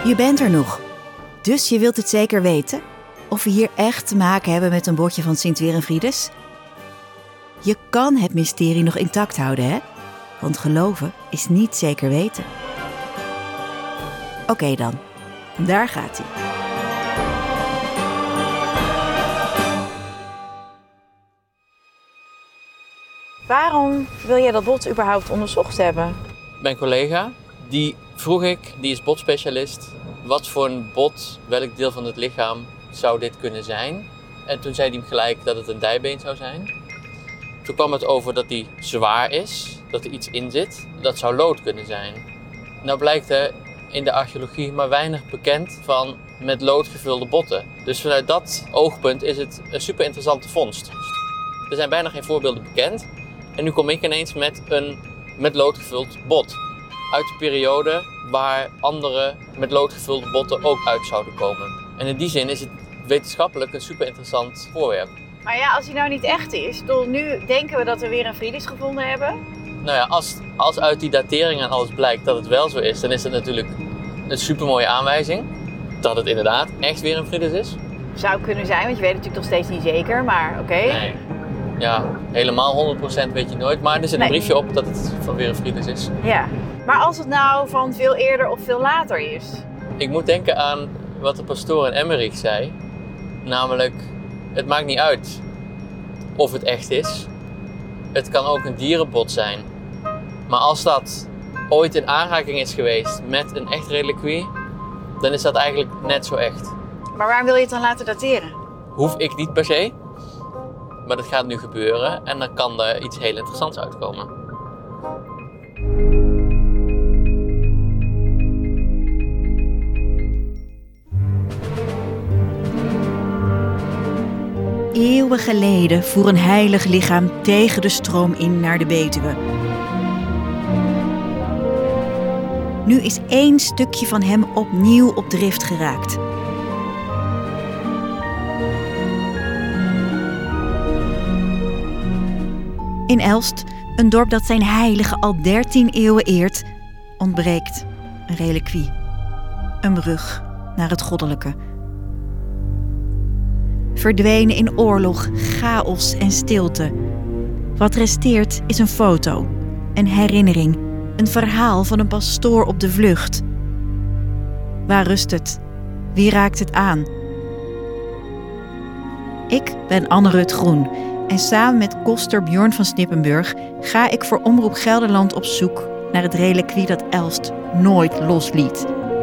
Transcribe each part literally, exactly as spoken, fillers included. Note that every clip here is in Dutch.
Je bent er nog. Dus je wilt het zeker weten? Of we hier echt te maken hebben met een botje van Sint Werenfridus? Je kan het mysterie nog intact houden, hè? Want geloven is niet zeker weten. Oké okay dan, daar gaat hij. Waarom wil jij dat bot überhaupt onderzocht hebben? Mijn collega, die vroeg ik, die is botspecialist, wat voor een bot, welk deel van het lichaam zou dit kunnen zijn? En toen zei hij gelijk dat het een dijbeen zou zijn. Toen kwam het over dat die zwaar is, dat er iets in zit. Dat zou lood kunnen zijn. Nou blijkt er in de archeologie maar weinig bekend van met lood gevulde botten. Dus vanuit dat oogpunt is het een super interessante vondst. Er zijn bijna geen voorbeelden bekend. En nu kom ik ineens met een met lood gevuld bot. Uit de periode waar andere met lood gevulde botten ook uit zouden komen. En in die zin is het wetenschappelijk een super interessant voorwerp. Maar ja, als hij nou niet echt is, door nu denken we dat we weer een Fridus gevonden hebben. Nou ja, als, als uit die datering en alles blijkt dat het wel zo is, dan is het natuurlijk een supermooie aanwijzing dat het inderdaad echt weer een Fridus is. Zou kunnen zijn, want je weet het natuurlijk nog steeds niet zeker, maar oké. Okay. Nee. Ja, helemaal honderd procent weet je nooit, maar er zit nee. een briefje op dat het van weer een Fridus is. Ja, maar als het nou van veel eerder of veel later is? Ik moet denken aan wat de pastoor in Emmerich zei, namelijk het maakt niet uit of het echt is. Het kan ook een dierenbot zijn. Maar als dat ooit in aanraking is geweest met een echt reliquie, dan is dat eigenlijk net zo echt. Maar waarom wil je het dan laten dateren? Hoef ik niet per se. Maar dat gaat nu gebeuren en dan kan er iets heel interessants uitkomen. Eeuwen geleden voer een heilig lichaam tegen de stroom in naar de Betuwe. Nu is één stukje van hem opnieuw op drift geraakt. In Elst, een dorp dat zijn heilige al dertien eeuwen eert, ontbreekt een reliquie. Een brug naar het goddelijke. Verdwenen in oorlog, chaos en stilte. Wat resteert is een foto, een herinnering, een verhaal van een pastoor op de vlucht. Waar rust het? Wie raakt het aan? Ik ben Anne-Rut Groen en samen met koster Bjorn van Snippenburg ga ik voor Omroep Gelderland op zoek naar het reliquie dat Elst nooit losliet.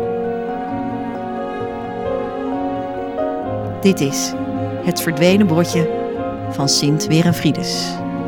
Dit is het verdwenen botje van Sint Werenfridus.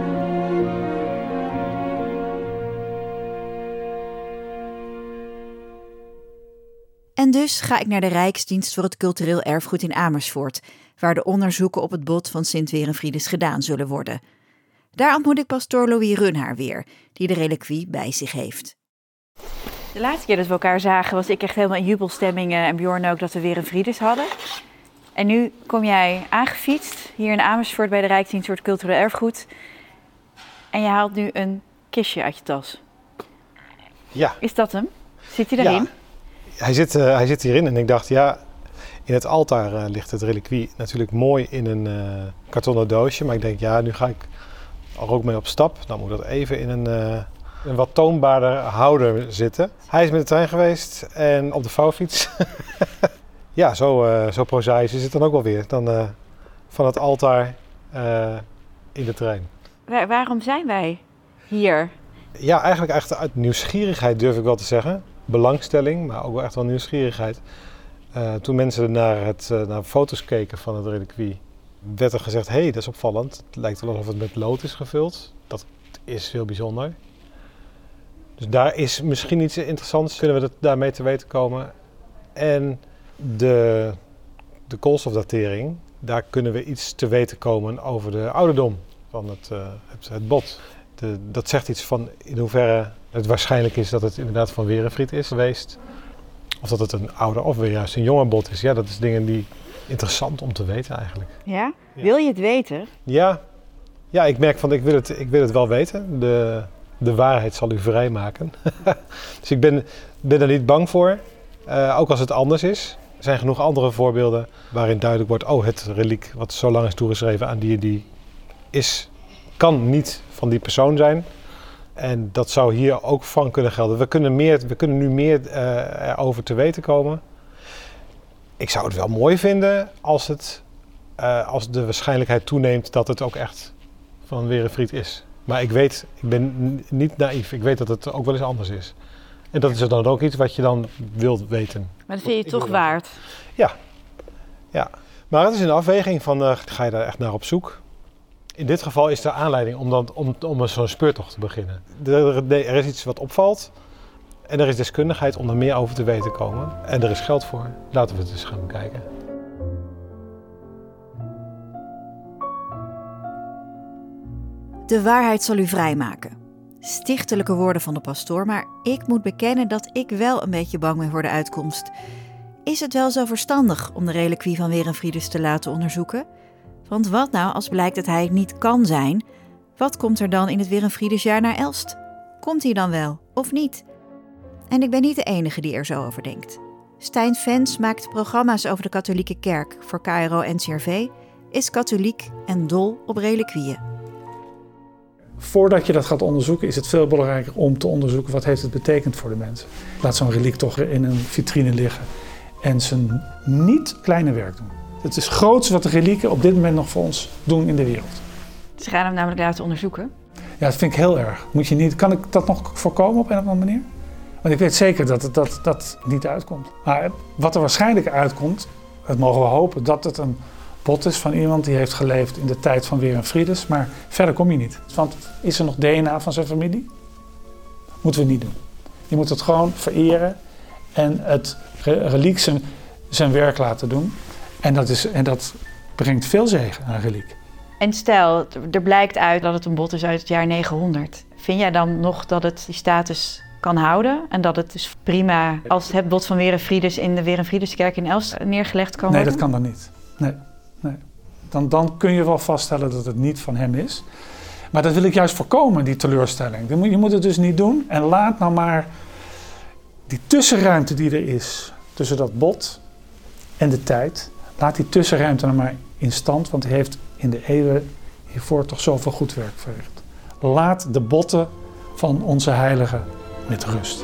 En dus ga ik naar de Rijksdienst voor het Cultureel Erfgoed in Amersfoort, waar de onderzoeken op het bot van Sint Werenfridus gedaan zullen worden. Daar ontmoet ik pastoor Louis Runhaar weer, die de reliquie bij zich heeft. De laatste keer dat we elkaar zagen was ik echt helemaal in jubelstemming en Bjorn ook dat we weer een Fridus hadden. En nu kom jij aangefietst hier in Amersfoort bij de Rijksdienst voor het Cultureel Erfgoed. En je haalt nu een kistje uit je tas. Ja. Is dat hem? Zit hij daarin? Ja, hij zit, uh, hij zit hierin en ik dacht, ja, in het altaar uh, ligt het reliquie natuurlijk mooi in een uh, kartonnen doosje. Maar ik denk, ja, nu ga ik er ook mee op stap. Dan moet dat even in een, uh, een wat toonbaarder houder zitten. Hij is met de trein geweest en op de vouwfiets. Ja, zo, uh, zo prozaïs is het dan ook wel weer. Dan uh, van het altaar uh, in de trein. Waar, waarom zijn wij hier? Ja, eigenlijk echt uit nieuwsgierigheid durf ik wel te zeggen. Belangstelling, maar ook wel echt wel nieuwsgierigheid. Uh, toen mensen naar, het, uh, naar foto's keken van het reliquie, werd er gezegd, hé, hey, dat is opvallend. Het lijkt wel alsof het met lood is gevuld. Dat is heel bijzonder. Dus daar is misschien iets interessants, kunnen we dat daarmee te weten komen. En de, de koolstofdatering, daar kunnen we iets te weten komen over de ouderdom van het, uh, het, het bot. De, dat zegt iets van in hoeverre het waarschijnlijk is dat het inderdaad van Werenfried is geweest. Of dat het een ouder of weer juist een jonger bot is. Ja, dat is dingen die interessant om te weten eigenlijk. Ja? Ja. Wil je het weten? Ja, ja ik merk van ik wil het, ik wil het wel weten. De, de waarheid zal u vrijmaken. Dus ik ben, ben er niet bang voor. Uh, ook als het anders is. Er zijn genoeg andere voorbeelden waarin duidelijk wordt... oh, het reliek wat zo lang is toegeschreven aan die en die... is, kan niet van die persoon zijn. En dat zou hier ook van kunnen gelden. We kunnen, meer, we kunnen nu meer uh, erover te weten komen. Ik zou het wel mooi vinden als, het, uh, als de waarschijnlijkheid toeneemt... dat het ook echt van Werenfried is. Maar ik weet, ik ben niet naïef. Ik weet dat het ook wel eens anders is. En dat is dan ook iets wat je dan wilt weten. Maar dat vind je toch waard? Ja. ja. Maar het is een afweging van, uh, ga je daar echt naar op zoek? In dit geval is de aanleiding om, dan, om, om zo'n speurtocht te beginnen. Er, er is iets wat opvalt. En er is deskundigheid om er meer over te weten te komen. En er is geld voor. Laten we het eens gaan bekijken. De waarheid zal u vrijmaken. Stichtelijke woorden van de pastoor, maar ik moet bekennen dat ik wel een beetje bang ben voor de uitkomst. Is het wel zo verstandig om de reliquie van Werenfridus te laten onderzoeken? Want wat nou als blijkt dat hij het niet kan zijn? Wat komt er dan in het Werenfridusjaar naar Elst? Komt hij dan wel, of niet? En ik ben niet de enige die er zo over denkt. Stijn Fens maakt programma's over de katholieke kerk voor K R O N C R V, is katholiek en dol op reliquieën. Voordat je dat gaat onderzoeken is het veel belangrijker om te onderzoeken wat heeft het betekend voor de mensen. Laat zo'n reliek toch in een vitrine liggen en zijn niet kleine werk doen. Het is het grootste wat de relieken op dit moment nog voor ons doen in de wereld. Ze gaan hem namelijk laten onderzoeken. Ja, dat vind ik heel erg. Moet je niet, kan ik dat nog voorkomen op een of andere manier? Want ik weet zeker dat het dat, dat niet uitkomt. Maar wat er waarschijnlijk uitkomt, dat mogen we hopen, dat het een bot is van iemand die heeft geleefd in de tijd van Werenfridus. Maar verder kom je niet. Want is er nog D N A van zijn familie? Moeten we niet doen. Je moet het gewoon vereren en het reliek zijn, zijn werk laten doen. En dat, is, en dat brengt veel zegen aan een reliek. En stel, er blijkt uit dat het een bot is uit het jaar negenhonderd. Vind jij dan nog dat het die status kan houden? En dat het dus prima als het bot van Werenfridus in de Werenfriduskerk in Elst neergelegd kan nee, worden? Nee, dat kan dan niet. Nee, nee. Dan, dan kun je wel vaststellen dat het niet van hem is. Maar dat wil ik juist voorkomen, die teleurstelling. Je moet het dus niet doen. En laat nou maar die tussenruimte die er is tussen dat bot en de tijd, laat die tussenruimte nou maar in stand, want hij heeft in de eeuwen hiervoor toch zoveel goed werk verricht. Laat de botten van onze heiligen met rust.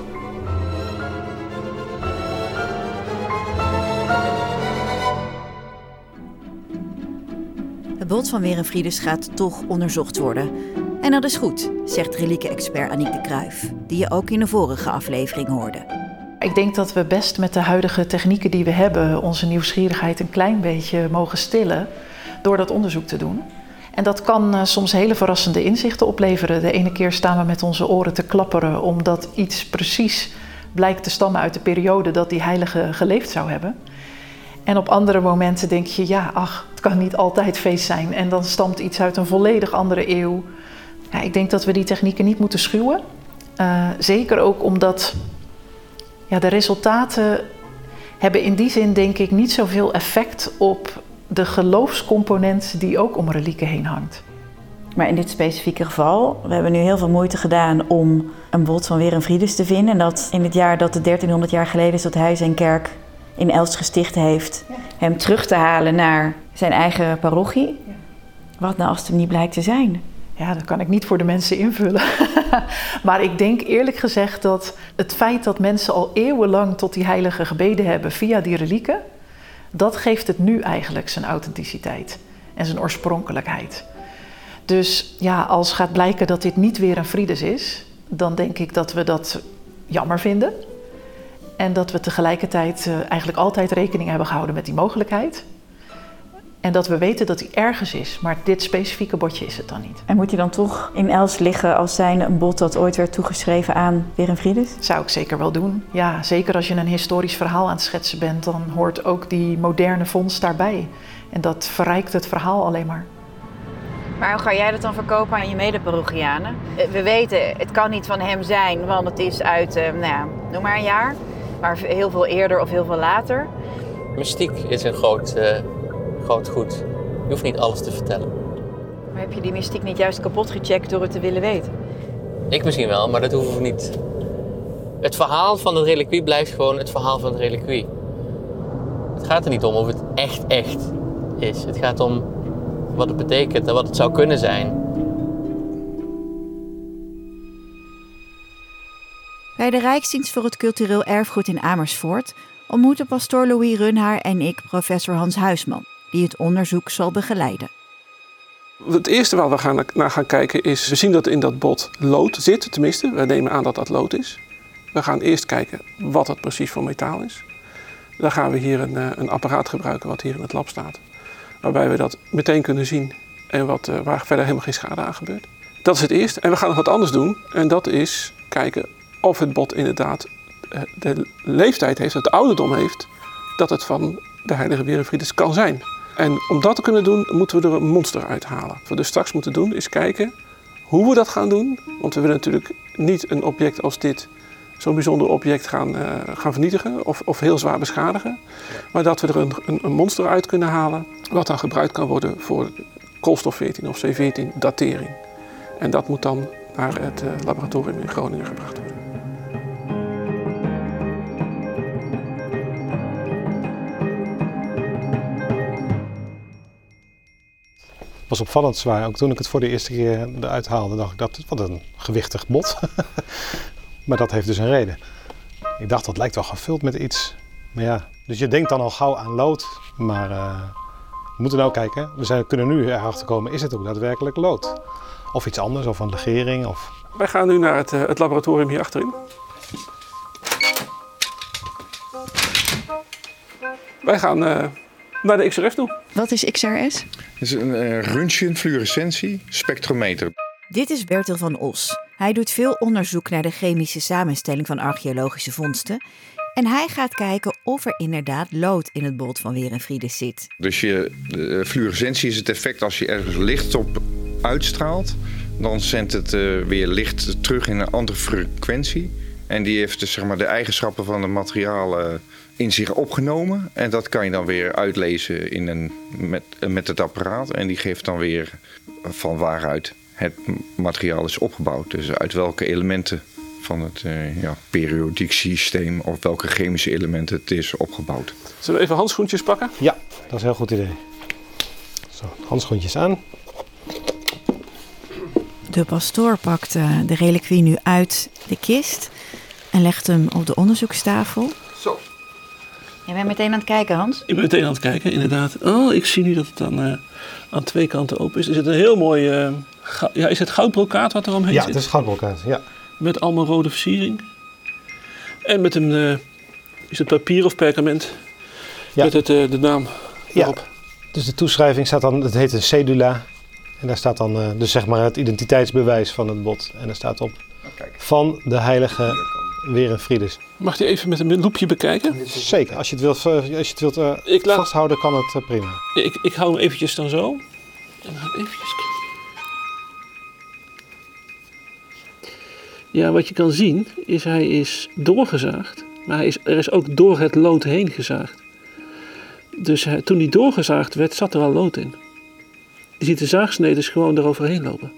Het bot van Werenfridus gaat toch onderzocht worden. En dat is goed, zegt relieken-expert Aniek de Kruijf, die je ook in de vorige aflevering hoorde. Ik denk dat we best met de huidige technieken die we hebben onze nieuwsgierigheid een klein beetje mogen stillen door dat onderzoek te doen. En dat kan uh, soms hele verrassende inzichten opleveren. De ene keer staan we met onze oren te klapperen omdat iets precies blijkt te stammen uit de periode dat die heilige geleefd zou hebben. En op andere momenten denk je, ja, ach, het kan niet altijd feest zijn. En dan stamt iets uit een volledig andere eeuw. Ja, ik denk dat we die technieken niet moeten schuwen. Uh, zeker ook omdat ja, de resultaten hebben in die zin denk ik niet zoveel effect op de geloofscomponent die ook om relieken heen hangt. Maar in dit specifieke geval, we hebben nu heel veel moeite gedaan om een bot van Werenfridus te vinden. En dat in het jaar dat het dertienhonderd jaar geleden is dat hij zijn kerk in Elst gesticht heeft, ja. hem terug te halen naar zijn eigen parochie. Ja. Wat nou als het hem niet blijkt te zijn? Ja, dat kan ik niet voor de mensen invullen. Maar ik denk eerlijk gezegd dat het feit dat mensen al eeuwenlang tot die heilige gebeden hebben via die relieken, dat geeft het nu eigenlijk zijn authenticiteit en zijn oorspronkelijkheid. Dus ja, als gaat blijken dat dit niet Werenfridus is, dan denk ik dat we dat jammer vinden. En dat we tegelijkertijd uh, eigenlijk altijd rekening hebben gehouden met die mogelijkheid. En dat we weten dat hij ergens is, maar dit specifieke botje is het dan niet. En moet hij dan toch in Elst liggen als zijnde een bot dat ooit werd toegeschreven aan Werenfridus? Zou ik zeker wel doen. Ja, zeker als je een historisch verhaal aan het schetsen bent, dan hoort ook die moderne vondst daarbij. En dat verrijkt het verhaal alleen maar. Maar hoe ga jij dat dan verkopen aan je medeparochianen? We weten, het kan niet van hem zijn, want het is uit, uh, nou ja, noem maar een jaar. Maar heel veel eerder of heel veel later. Mystiek is een groot, uh, groot goed. Je hoeft niet alles te vertellen. Maar heb je die mystiek niet juist kapot gecheckt door het te willen weten? Ik misschien wel, maar dat hoeven we niet. Het verhaal van het reliquie blijft gewoon het verhaal van het reliquie. Het gaat er niet om of het echt echt is. Het gaat om wat het betekent en wat het zou kunnen zijn. Bij de Rijksdienst voor het Cultureel Erfgoed in Amersfoort ontmoeten pastoor Louis Runhaar en ik professor Hans Huisman, die het onderzoek zal begeleiden. Het eerste waar we gaan naar gaan kijken is, we zien dat in dat bot lood zit, tenminste. We nemen aan dat dat lood is. We gaan eerst kijken wat het precies voor metaal is. Dan gaan we hier een, een apparaat gebruiken wat hier in het lab staat. Waarbij we dat meteen kunnen zien en wat, waar verder helemaal geen schade aan gebeurt. Dat is het eerste. En we gaan nog wat anders doen. En dat is kijken of het bot inderdaad de leeftijd heeft, het ouderdom heeft, dat het van de heilige Werenfridus kan zijn. En om dat te kunnen doen, moeten we er een monster uithalen. Wat we dus straks moeten doen, is kijken hoe we dat gaan doen. Want we willen natuurlijk niet een object als dit, zo'n bijzonder object, gaan, uh, gaan vernietigen of, of heel zwaar beschadigen. Ja. Maar dat we er een, een, een monster uit kunnen halen, wat dan gebruikt kan worden voor koolstof veertien of C veertien datering. En dat moet dan naar het uh, laboratorium in Groningen gebracht worden. Het was opvallend zwaar. Ook toen ik het voor de eerste keer eruit haalde, dacht ik dat wat een gewichtig bot. Maar dat heeft dus een reden. Ik dacht dat lijkt wel gevuld met iets. Maar ja, dus je denkt dan al gauw aan lood. Maar uh, we moeten nou kijken. We zijn, kunnen nu erachter komen, is het ook daadwerkelijk lood? Of iets anders, of een legering. Of... Wij gaan nu naar het, het laboratorium hier achterin. Wij gaan uh, naar de X R F toe. Wat is X R S? Het is een uh, röntgenfluorescentie spectrometer. Dit is Bertil van Os. Hij doet veel onderzoek naar de chemische samenstelling van archeologische vondsten. En hij gaat kijken of er inderdaad lood in het bot van Werenfridus zit. Dus je, de fluorescentie is het effect als je ergens licht op uitstraalt. Dan zendt het uh, weer licht terug in een andere frequentie. En die heeft dus zeg maar de eigenschappen van het materiaal uh, in zich opgenomen. En dat kan je dan weer uitlezen in een, met, met het apparaat. En die geeft dan weer van waaruit het materiaal is opgebouwd. Dus uit welke elementen van het uh, ja, periodiek systeem of welke chemische elementen het is opgebouwd. Zullen we even handschoentjes pakken? Ja, dat is een heel goed idee. Zo, handschoentjes aan. De pastoor pakt de reliquie nu uit de kist en legt hem op de onderzoekstafel. Zo. Je bent meteen aan het kijken, Hans? Ik ben meteen aan het kijken, inderdaad. Oh, ik zie nu dat het dan uh, aan twee kanten open is. Er zit een heel mooi... Uh, ga- ja, is het goudbrokaat wat er omheen ja, zit? Ja, het is goudbrokaat, ja. Met allemaal rode versiering. En met een... Uh, is het papier of perkament? Ja. Met het, uh, de naam erop. Ja. Dus de toeschrijving staat dan... Het heet een cedula. En daar staat dan uh, dus zeg maar het identiteitsbewijs van het bot. En daar staat op van de heilige Werenfridus. Mag je even met een loepje bekijken? Zeker. Als je het wilt, uh, als je het wilt uh, ik laat... vasthouden, kan het uh, prima. Ik, ik hou hem eventjes dan zo. En dan eventjes... Ja, wat je kan zien is hij is doorgezaagd. Maar hij is, er is ook door het lood heen gezaagd. Dus hij, toen hij doorgezaagd werd, zat er al lood in. Je ziet de zaagsneden gewoon eroverheen lopen.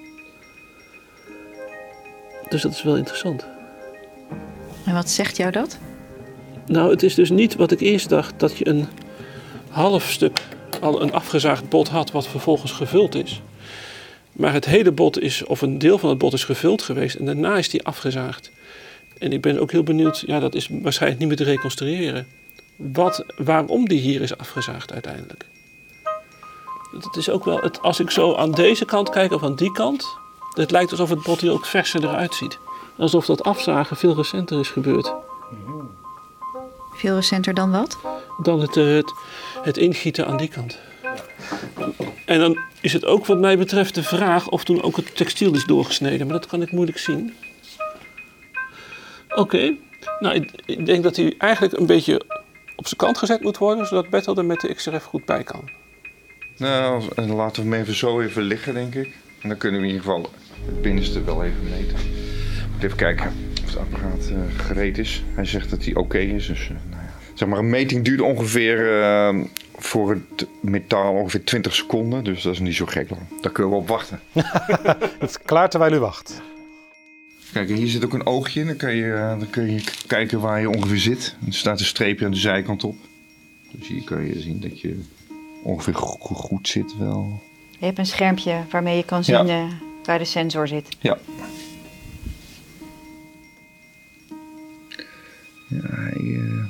Dus dat is wel interessant. En wat zegt jou dat? Nou, het is dus niet wat ik eerst dacht, dat je een half stuk al een afgezaagd bot had wat vervolgens gevuld is. Maar het hele bot is, of een deel van het bot is gevuld geweest en daarna is die afgezaagd. En ik ben ook heel benieuwd, ja, dat is waarschijnlijk niet meer te reconstrueren. Wat, waarom die hier is afgezaagd uiteindelijk. Het is ook wel, het, als ik zo aan deze kant kijk of aan die kant, het lijkt alsof het bot hier ook verser eruit ziet. Alsof dat afzagen veel recenter is gebeurd. Veel recenter dan wat? Dan het, het, het ingieten aan die kant. En dan is het ook wat mij betreft de vraag of toen ook het textiel is doorgesneden. Maar dat kan ik moeilijk zien. Oké, okay. Nou ik, ik denk dat hij eigenlijk een beetje op zijn kant gezet moet worden, zodat Bertil er met de X R F goed bij kan. Nou, laten we hem even zo even liggen, denk ik. En dan kunnen we in ieder geval het binnenste wel even meten. Even kijken of het apparaat uh, gereed is. Hij zegt dat hij oké okay is. Dus, uh, nou ja. Zeg maar, een meting duurt ongeveer uh, voor het metaal ongeveer twintig seconden. Dus dat is niet zo gek lang. Daar kunnen we op wachten. Het is klaar terwijl u wacht. Kijk, en hier zit ook een oogje in. Dan kan je, uh, dan kun je k- kijken waar je ongeveer zit. Er staat een streepje aan de zijkant op. Dus hier kan je zien dat je ongeveer go- go- goed zit wel. Je hebt een schermpje waarmee je kan zien Ja. uh, waar de sensor zit. Ja. Ja, hij... Uh...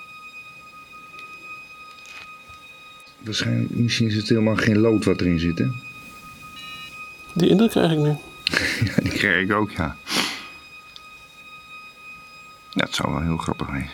Waarschijnlijk, misschien is het helemaal geen lood wat erin zit, hè? Die indruk krijg ik nu. Ja, die krijg ik ook, ja. Ja, het zou wel heel grappig zijn.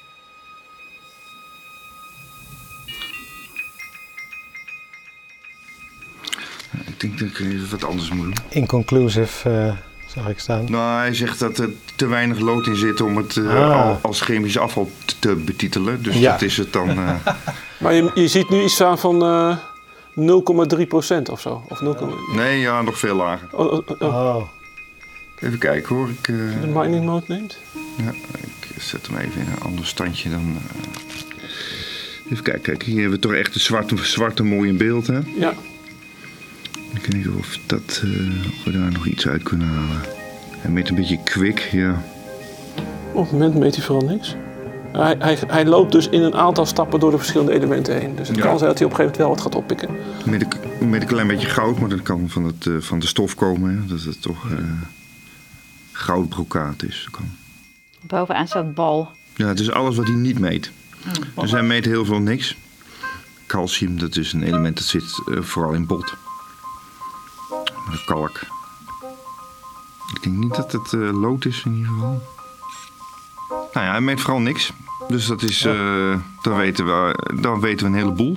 Ja, ik denk dat ik even wat anders moet doen. Inconclusive uh, zag ik staan. Nou, hij zegt dat er te weinig lood in zit om het uh, Ah. al, als chemisch afval t- te betitelen. Dus Ja. dat is het dan. Uh... Maar je, je ziet nu iets staan van uh, nul komma drie procent of zo. Of nul, Nee, ja, nog veel lager. oh, oh, oh. Oh. Even kijken hoor. Ik, uh... De mining mode neemt. ja, ik zet hem even in een ander standje dan. Uh... Even kijken, kijk, hier hebben we toch echt het zwarte, zwarte mooi in beeld, hè? Ja. Ik weet niet of, dat, uh, of we daar nog iets uit kunnen halen. En met een beetje kwik, ja. Op het moment meet hij vooral niks. Hij, hij, hij loopt dus in een aantal stappen door de verschillende elementen heen. Dus het Ja. kan zijn dat hij op een gegeven moment wel wat gaat oppikken. Met een, met een klein beetje goud, maar dat kan van, het, uh, van de stof komen, hè? Dat het toch uh, goudbrokaat is. Kan. Bovenaan staat bal. Ja, het is alles wat hij niet meet. Dus hij meet heel veel niks. Calcium, dat is een element dat zit uh, vooral in bot. Maar kalk. Ik denk niet dat het uh, lood is in ieder geval. Nou ja, hij meet vooral niks. Dus dat is, uh, dan, weten we, dan weten we een heleboel.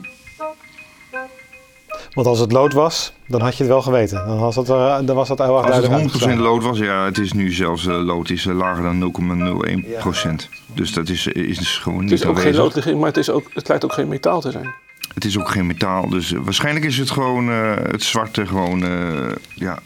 Want als het lood was, dan had je het wel geweten. Dan was dat, uh, dan was dat heel erg Als het duidelijk honderd procent uitgeslagen. lood was, ja, het is nu zelfs uh, lood is uh, lager dan nul komma nul één procent. Dus dat is, is dus gewoon Het niet is ook geen aanwezig. lood, maar het, is ook, het lijkt ook geen metaal te zijn. Het is ook geen metaal, dus uh, waarschijnlijk is het gewoon uh, het zwarte gewoon, uh, ja,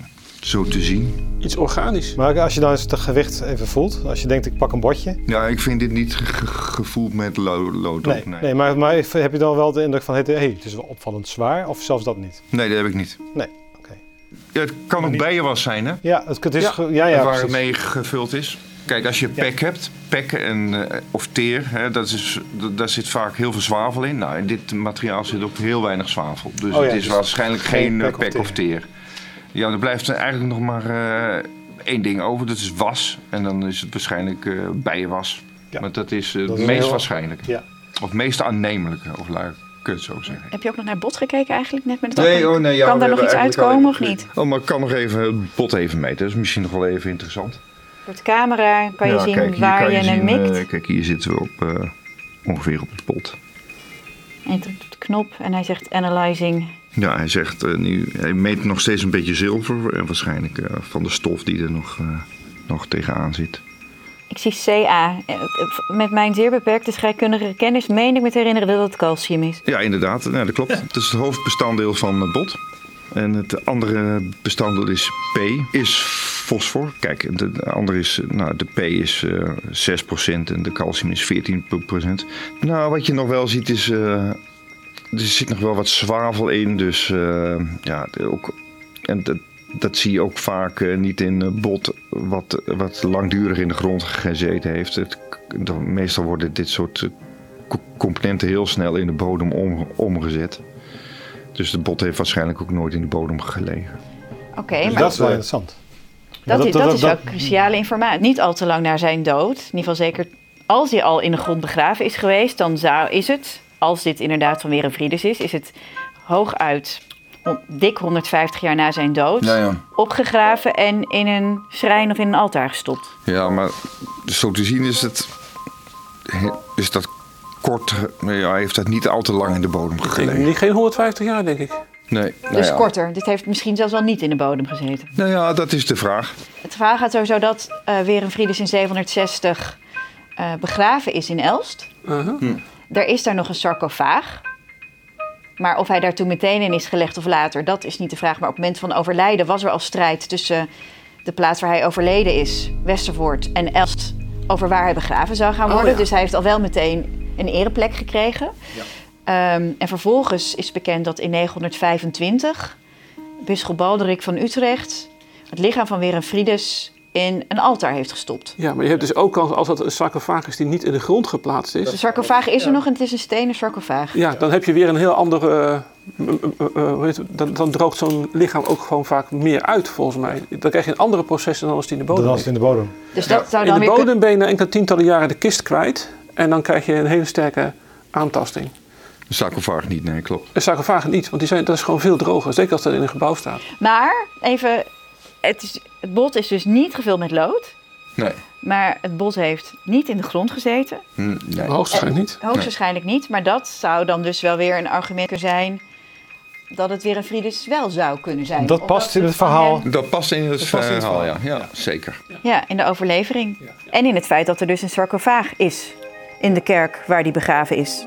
zo te zien. Iets organisch. Maar als je dan eens het gewicht even voelt, als je denkt ik pak een bordje. Ja, ik vind dit niet ge- ge- gevoeld met lo- lood Nee, op. Nee. nee maar, maar heb je dan wel de indruk van, hé, hey, het is wel opvallend zwaar of zelfs dat niet? nee, dat heb ik niet. Nee, oké. Ja, het kan ook bijenwas zijn, hè? Ja, het, het is, Ja, ge- ja, ja, waar het precies. mee gevuld is. Kijk, als je pek hebt, pek en, uh, of teer, hè, dat is, dat, daar zit vaak heel veel zwavel in. Nou, in dit materiaal zit ook heel weinig zwavel. Dus Oh ja, het is dus waarschijnlijk geen geen uh, pek of pek of teer. Ja, er blijft er eigenlijk nog maar uh, één ding over, dat is was. En dan is het waarschijnlijk uh, bijenwas. Ja. Maar dat is uh, Dat het is meest heel- waarschijnlijk. Ja. Of het meest aannemelijke, of laat ik het zo zeggen. Heb je ook nog naar bot gekeken eigenlijk, net met het Nee, oog? oh nee, ja, Kan we daar nog hebben iets eigenlijk uitkomen of alleen- niet? Oh, maar ik kan nog even het bot even meten. Dat is misschien nog wel even interessant. Door de camera kan je Ja, zien kijk, hier waar kan je, hem zien, mikt. uh, kijk, hier zitten we op, uh, ongeveer op het pot. En je drukt op de knop en hij zegt analyzing. Ja, hij zegt uh, nu, hij meet nog steeds een beetje zilver. En waarschijnlijk uh, van de stof die er nog, uh, nog tegenaan zit. Ik zie C A. Met mijn zeer beperkte scheikundige kennis meen ik me te herinneren dat het calcium is. Ja, inderdaad. Ja, dat klopt. Het is het hoofdbestanddeel van het bot. En het andere bestanddeel is P, is fosfor. Kijk, de andere is, nou, de P is uh, zes procent en de calcium is veertien procent. Nou, wat je nog wel ziet is, uh, er zit nog wel wat zwavel in. Dus uh, ja, ook, en dat, dat zie je ook vaak uh, niet in uh, bot wat, wat langdurig in de grond gezeten heeft. Het, meestal worden dit soort uh, componenten heel snel in de bodem om, omgezet. Dus de bot heeft waarschijnlijk ook nooit in de bodem gelegen. Oké, okay, Dus maar dat is wel interessant. dat, Ja, is, dat is wel cruciale informatie. Niet al te lang na zijn dood. In ieder geval zeker als hij al in de grond begraven is geweest, dan zou, is het, als dit inderdaad van Werenfridus is, is het hooguit dik honderdvijftig jaar na zijn dood Ja, ja. opgegraven en in een schrijn of in een altaar gestopt. Ja, maar zo te zien is het, is dat kort, ja, hij heeft dat niet al te lang in de bodem Ik denk gelegen. niet geen honderdvijftig jaar, denk ik. Nee, nou Dus ja. korter. Dit heeft misschien zelfs wel niet in de bodem gezeten. Nou ja, dat is de vraag. Het verhaal gaat sowieso dat uh, Werenfridus in zevenhonderdzestig uh, begraven is in Elst. Uh-huh. Hm. Er is daar nog een sarcofaag. Maar of hij daar toen meteen in is gelegd of later, dat is niet de vraag. Maar op het moment van overlijden was er al strijd tussen de plaats waar hij overleden is, Westervoort, en Elst, over waar hij begraven zou gaan worden. Oh, ja. Dus hij heeft al wel meteen een ereplek gekregen. Ja. Um, en vervolgens is bekend dat in negenhonderdvijfentwintig bisschop Balderik van Utrecht het lichaam van Werenfridus in een altaar heeft gestopt. Ja, maar je hebt dus ook als, als het een sarcofaag is die niet in de grond geplaatst is. De sarcofaag is er nog en het is een stenen sarcofaag. Ja, dan heb je weer een heel andere... Uh, uh, uh, hoe heet het, dan, dan droogt zo'n lichaam ook gewoon vaak meer uit, volgens mij. Dan krijg je een andere processen dan als die in de bodem Dan als het in de bodem. Dus dat zou dan in de weer bodem ben je na enkele tientallen jaren de kist kwijt. En dan krijg je een hele sterke aantasting. Een sarcofaag niet, nee, klopt. Een sarcofaag niet, want die zijn, dat is gewoon veel droger. Zeker als dat in een gebouw staat. Maar, even, het, is, het bot is dus niet gevuld met lood. Nee. Maar het bot heeft niet in de grond gezeten. Hm, nee. Hoogstwaarschijnlijk niet. Hoogstwaarschijnlijk niet. Maar dat zou dan dus wel weer een argument kunnen zijn dat het weer een Friedis wel zou kunnen zijn. Dat past in het verhaal. Dat past in het Dat past in het verhaal, verhaal. ja. Ja, zeker. Ja, in de overlevering. En in het feit dat er dus een sarcofaag is in de kerk waar die begraven is.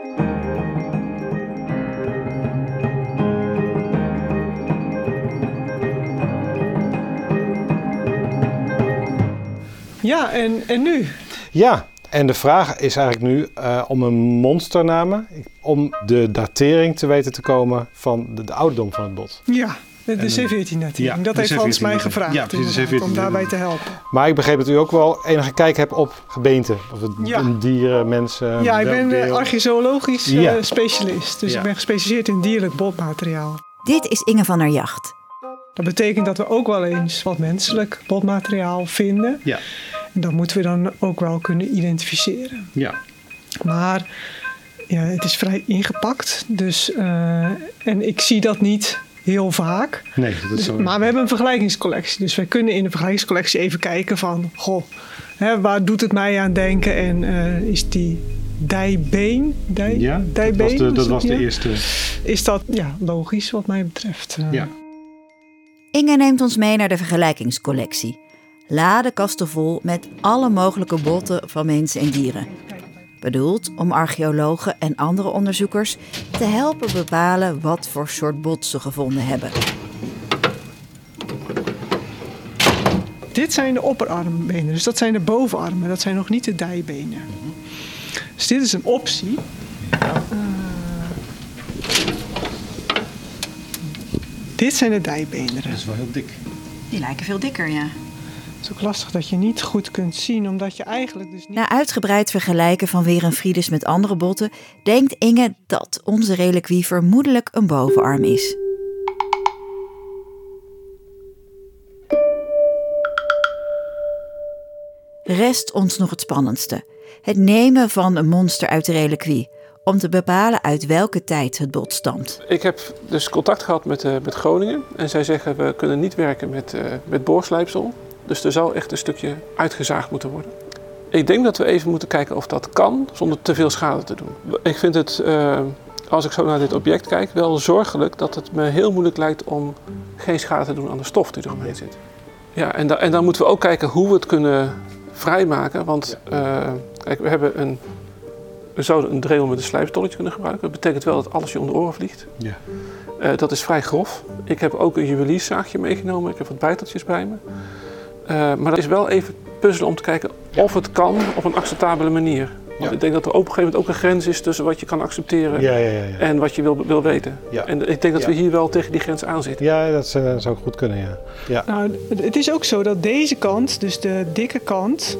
Ja, en, en nu? Ja, en de vraag is eigenlijk nu uh, om een monsternamen. Om de datering te weten te komen van de, de ouderdom van het bot. Ja, de, de C veertien-datering. Ja, dat heeft Hans mij gevraagd ja, precies, om daarbij te helpen. Maar ik begreep dat u ook wel enige kijk hebt op gebeenten. Of het ja. dieren, mensen. Ja, ik ben uh, archeologisch uh, ja. specialist. Dus ja. ik ben gespecialiseerd in dierlijk botmateriaal. Dit is Inge van der Jacht. Dat betekent dat we ook wel eens wat menselijk botmateriaal vinden. Ja. En dat moeten we dan ook wel kunnen identificeren. Ja. Maar ja, het is vrij ingepakt. Dus, uh, en ik zie dat niet heel vaak. Nee, dat is dus, zo. Maar we hebben een vergelijkingscollectie. Dus wij kunnen in de vergelijkingscollectie even kijken van... Goh, hè, waar doet het mij aan denken? En uh, is die dijbeen? Dij, ja, dijbeen, dat was de, dat is was de ja? eerste. Is dat ja, logisch wat mij betreft? Uh, ja. Inge neemt ons mee naar de vergelijkingscollectie. Ladenkasten vol met alle mogelijke botten van mensen en dieren. Bedoeld om archeologen en andere onderzoekers te helpen bepalen wat voor soort bot ze gevonden hebben. Dit zijn de opperarmbenen, dus dat zijn de bovenarmen. Dat zijn nog niet de dijbenen. Dus dit is een optie. Uh, dit zijn de dijbeenderen. Dat is wel heel dik. Die lijken veel dikker, ja. Het is ook lastig dat je niet goed kunt zien, omdat je eigenlijk dus niet... Na uitgebreid vergelijken van Werenfridus met andere botten, denkt Inge dat onze reliquie vermoedelijk een bovenarm is. Rest ons nog het spannendste. Het nemen van een monster uit de reliquie, om te bepalen uit welke tijd het bot stamt. Ik heb dus contact gehad met, uh, met Groningen en zij zeggen we kunnen niet werken met, uh, met boorslijpsel. Dus er zou echt een stukje uitgezaagd moeten worden. Ik denk dat we even moeten kijken of dat kan zonder te veel schade te doen. Ik vind het, uh, als ik zo naar dit object kijk, wel zorgelijk dat het me heel moeilijk lijkt om geen schade te doen aan de stof die eromheen zit. Ja, en, da- en dan moeten we ook kijken hoe we het kunnen vrijmaken. Want uh, kijk, we hebben een, we zouden een drill met een slijpstolletje kunnen gebruiken. Dat betekent wel dat alles je om de oren vliegt. Ja. Uh, dat is vrij grof. Ik heb ook een juwelierszaagje meegenomen. Ik heb wat bijteltjes bij me. Uh, maar dat is wel even puzzelen om te kijken of het kan op een acceptabele manier. Want ja. ik denk dat er op een gegeven moment ook een grens is tussen wat je kan accepteren ja, ja, ja, ja. en wat je wil, wil weten. Ja. En ik denk dat ja. we hier wel tegen die grens aan zitten. Ja, dat uh, zou goed kunnen, ja. ja. Nou, het is ook zo dat deze kant, dus de dikke kant,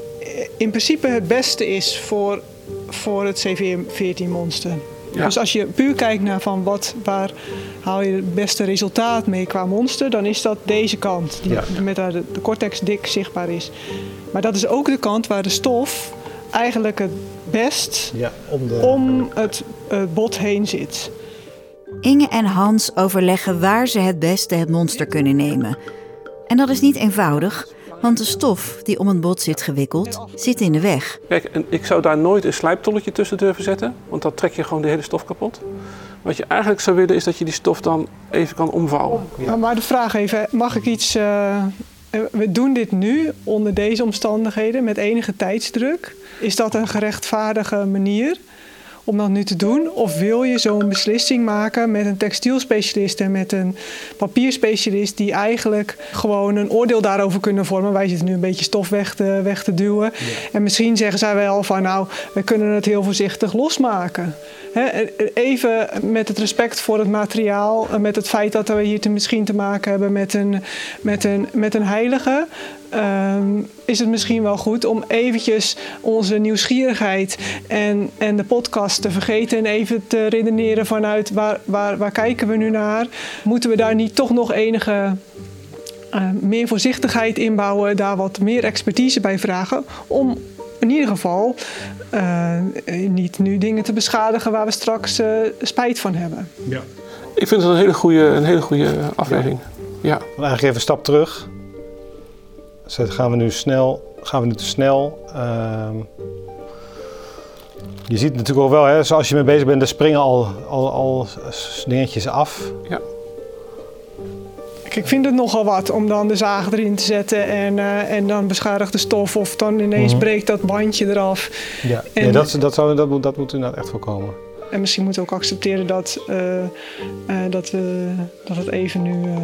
in principe het beste is voor, voor het C V veertien monster. Ja. Dus als je puur kijkt naar van wat, waar haal je het beste resultaat mee qua monster, dan is dat deze kant, die ja. met de, de cortex dik zichtbaar is. Maar dat is ook de kant waar de stof eigenlijk het best ja, om, de... om het, het bot heen zit. Inge en Hans overleggen waar ze het beste het monster kunnen nemen. En dat is niet eenvoudig, want de stof die om het bot zit gewikkeld, zit in de weg. Kijk, en ik zou daar nooit een slijptolletje tussen durven zetten, want dan trek je gewoon de hele stof kapot. Wat je eigenlijk zou willen is dat je die stof dan even kan omvouwen. Ja. Maar de vraag even, mag ik iets... Uh, we doen dit nu onder deze omstandigheden met enige tijdsdruk. Is dat een gerechtvaardige manier om dat nu te doen? Of wil je zo'n beslissing maken met een textielspecialist en met een papierspecialist die eigenlijk gewoon een oordeel daarover kunnen vormen? Wij zitten nu een beetje stof weg te, weg te duwen. Ja. En misschien zeggen zij wel van nou, we kunnen het heel voorzichtig losmaken. He, even met het respect voor het materiaal, met het feit dat we hier te, misschien te maken hebben met een, met een, met een heilige. um, is het misschien wel goed om eventjes onze nieuwsgierigheid en, en de podcast te vergeten en even te redeneren vanuit waar, waar, waar kijken we nu naar? Moeten we daar niet toch nog enige uh, meer voorzichtigheid inbouwen, daar wat meer expertise bij vragen om in ieder geval uh, niet nu dingen te beschadigen waar we straks uh, spijt van hebben. Ja. Ik vind het een hele goede, een hele goede afweging. Ja. Dan eigenlijk even een stap terug. Dus gaan we nu snel, gaan we nu te snel. Uh, je ziet natuurlijk wel, hè, zoals je mee bezig bent, er springen al, al, al dingetjes af. Ja. Ik vind het nogal wat om dan de zaag erin te zetten en, uh, en dan beschadigde stof of dan ineens mm-hmm. breekt dat bandje eraf. Ja, en, nee, dat, dat, zou, dat, moet, dat moet inderdaad echt voorkomen. En misschien moeten we ook accepteren dat, uh, uh, dat, we, dat het even nu... Uh,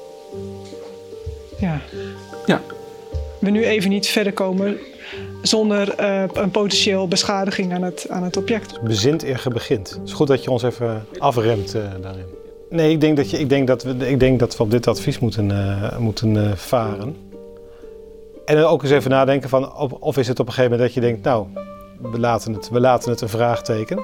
ja. ja. we nu even niet verder komen zonder uh, een potentieel beschadiging aan het, aan het object. Bezint eer ge begint. Het is goed dat je ons even afremt uh, daarin. Nee, ik denk dat, je, ik denk dat, we, ik denk dat we op dit advies moeten, uh, moeten uh, varen. En dan ook eens even nadenken van, of, of is het op een gegeven moment dat je denkt, nou, we laten het, we laten het een vraagteken.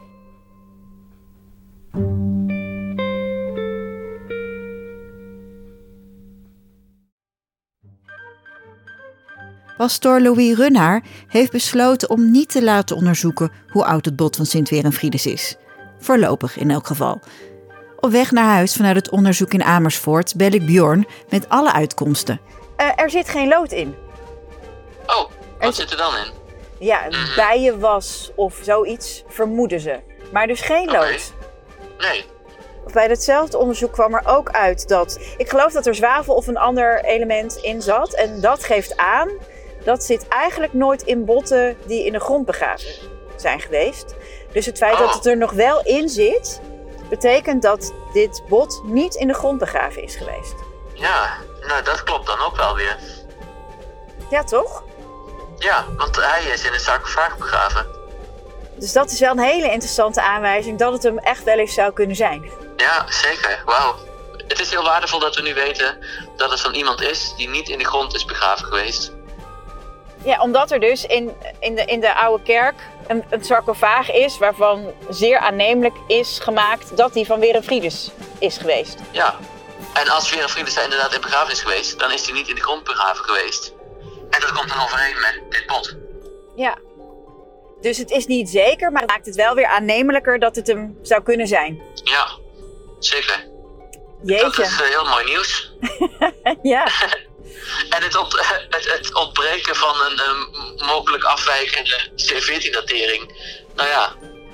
Pastoor Louis Runnaar heeft besloten om niet te laten onderzoeken hoe oud het bot van Sint Werenfridus is. Voorlopig in elk geval. Op weg naar huis vanuit het onderzoek in Amersfoort bel ik Bjorn met alle uitkomsten. Uh, er zit geen lood in. Oh, wat er... zit er dan in? Ja, mm-hmm. bijenwas of zoiets, vermoeden ze. Maar dus geen okay. lood. Nee. Bij datzelfde onderzoek kwam er ook uit dat... Ik geloof dat er zwavel of een ander element in zat. En dat geeft aan, dat zit eigenlijk nooit in botten die in de grond begraven zijn geweest. Dus het feit oh. dat het er nog wel in zit, betekent dat dit bot niet in de grond begraven is geweest. Ja, nou dat klopt dan ook wel weer. Ja, toch? Ja, want hij is in een sarcofaag begraven. Dus dat is wel een hele interessante aanwijzing dat het hem echt wel eens zou kunnen zijn. Ja, zeker. Wauw. Het is heel waardevol dat we nu weten dat het van iemand is die niet in de grond is begraven geweest. Ja, omdat er dus in, in, de, in de oude kerk een, een sarcofaag is waarvan zeer aannemelijk is gemaakt dat die van Werenfridus is geweest. Ja, en als Werenfridus daar inderdaad in begraven is geweest, dan is hij niet in de grond begraven geweest. En dat komt dan overeen met dit bot. Ja. Dus het is niet zeker, maar het maakt het wel weer aannemelijker dat het hem zou kunnen zijn. Ja, zeker. Jeetje. Dat is uh, heel mooi nieuws. Ja. En het, ont, het, het ontbreken van een um, mogelijk afwijkende C veertien datering, nou ja,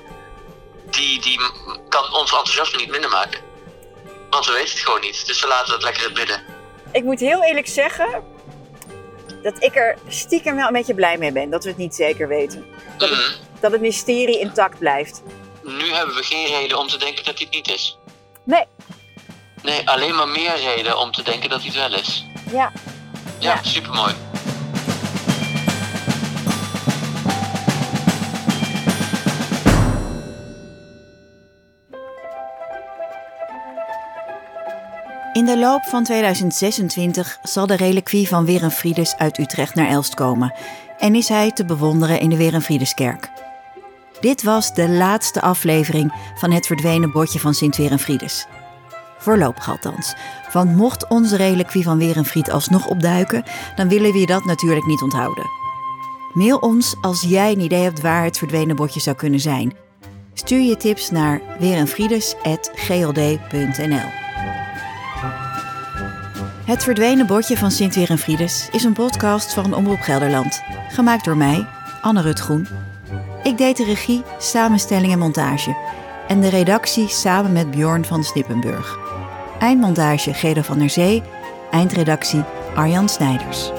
die, die kan ons enthousiasme niet minder maken. Want we weten het gewoon niet, dus we laten het lekker in het midden. Ik moet heel eerlijk zeggen dat ik er stiekem wel een beetje blij mee ben dat we het niet zeker weten. Dat, mm-hmm. het, dat het mysterie intact blijft. Nu hebben we geen reden om te denken dat hij het niet is. Nee. Nee, alleen maar meer reden om te denken dat hij het wel is. Ja. Ja, ja. Supermooi. In de loop van tweeduizend zesentwintig zal de reliquie van Werenfridus uit Utrecht naar Elst komen en is hij te bewonderen in de Werenfriduskerk. Dit was de laatste aflevering van Het verdwenen botje van Sint Werenfridus. Voorlopig althans. Want mocht onze reliquie van Werenfried alsnog opduiken, dan willen we je dat natuurlijk niet onthouden. Mail ons als jij een idee hebt waar het verdwenen botje zou kunnen zijn. Stuur je tips naar werenfridus apenstaartje g l d punt n l. Het verdwenen botje van Sint Werenfridus is een podcast van Omroep Gelderland. Gemaakt door mij, Anne Rutgroen. Ik deed de regie, samenstelling en montage. En de redactie samen met Bjorn van Snippenburg. Eindmontage Gedo van der Zee. Eindredactie Arjan Snijders.